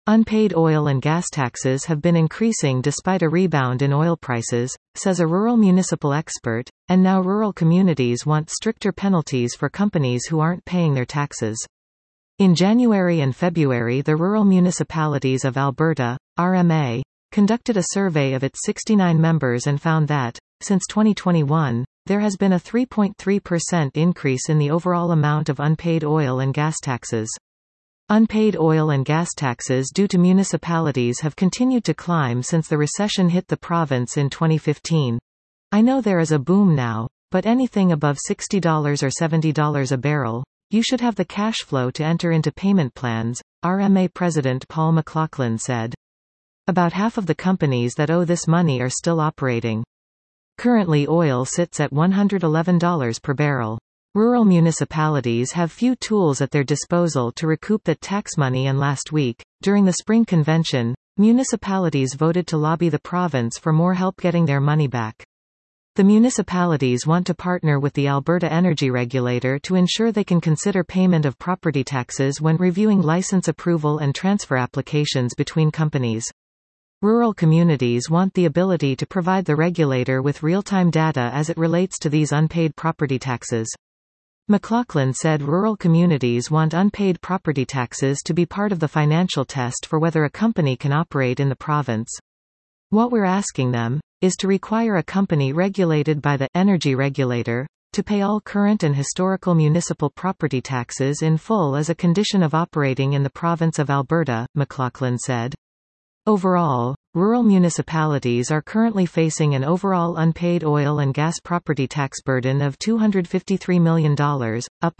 Unpaid oil and gas taxes have been increasing despite a rebound in oil prices, says a rural municipal expert, and now rural communities want stricter penalties for companies who aren't paying their taxes. In January and February, the Rural Municipalities of Alberta, RMA, conducted a survey of its 69 members and found that, since 2021, there has been a 3.3% increase in the overall amount of unpaid oil and gas taxes. Unpaid oil and gas taxes due to municipalities have continued to climb since the recession hit the province in 2015. I know there is a boom now, but anything above $60 or $70 a barrel, you should have the cash flow to enter into payment plans, RMA President Paul McLaughlin said. About half of the companies that owe this money are still operating. Currently oil sits at $111 per barrel. Rural municipalities have few tools at their disposal to recoup that tax money, and last week, during the spring convention, municipalities voted to lobby the province for more help getting their money back. The municipalities want to partner with the Alberta Energy Regulator to ensure they can consider payment of property taxes when reviewing license approval and transfer applications between companies. Rural communities want the ability to provide the regulator with real-time data as it relates to these unpaid property taxes. McLaughlin said rural communities want unpaid property taxes to be part of the financial test for whether a company can operate in the province. What we're asking them is to require a company regulated by the Energy Regulator to pay all current and historical municipal property taxes in full as a condition of operating in the province of Alberta, McLaughlin said. Overall, rural municipalities are currently facing an overall unpaid oil and gas property tax burden of $253 million, up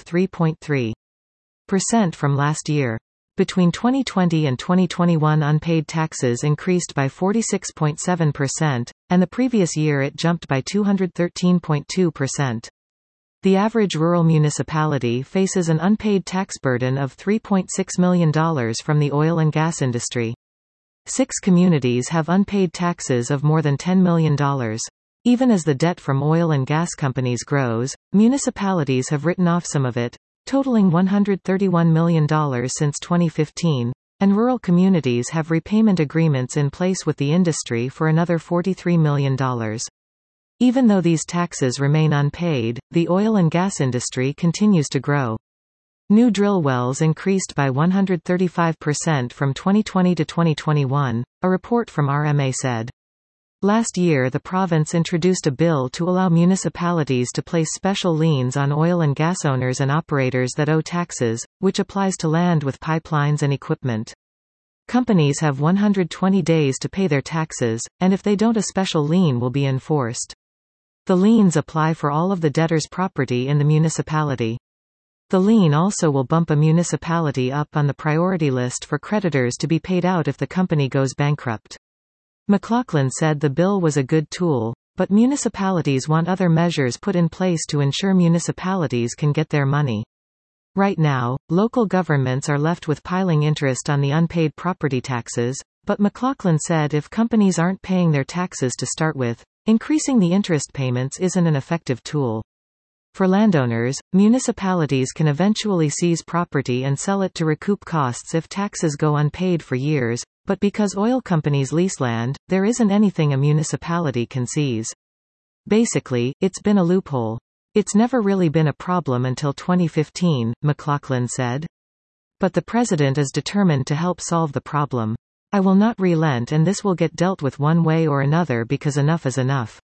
3.3% from last year. Between 2020 and 2021, unpaid taxes increased by 46.7%, and the previous year it jumped by 213.2%. The average rural municipality faces an unpaid tax burden of $3.6 million from the oil and gas industry. 6 communities have unpaid taxes of more than $10 million. Even as the debt from oil and gas companies grows, municipalities have written off some of it, totaling $131 million since 2015, and rural communities have repayment agreements in place with the industry for another $43 million. Even though these taxes remain unpaid, the oil and gas industry continues to grow. New drill wells increased by 135% from 2020 to 2021, a report from RMA said. Last year the province introduced a bill to allow municipalities to place special liens on oil and gas owners and operators that owe taxes, which applies to land with pipelines and equipment. Companies have 120 days to pay their taxes, and if they don't, a special lien will be enforced. The liens apply for all of the debtor's property in the municipality. The lien also will bump a municipality up on the priority list for creditors to be paid out if the company goes bankrupt. McLaughlin said the bill was a good tool, but municipalities want other measures put in place to ensure municipalities can get their money. Right now, local governments are left with piling interest on the unpaid property taxes, but McLaughlin said if companies aren't paying their taxes to start with, increasing the interest payments isn't an effective tool. For landowners, municipalities can eventually seize property and sell it to recoup costs if taxes go unpaid for years, but because oil companies lease land, there isn't anything a municipality can seize. Basically, it's been a loophole. It's never really been a problem until 2015, McLaughlin said. But the president is determined to help solve the problem. I will not relent, and this will get dealt with one way or another because enough is enough.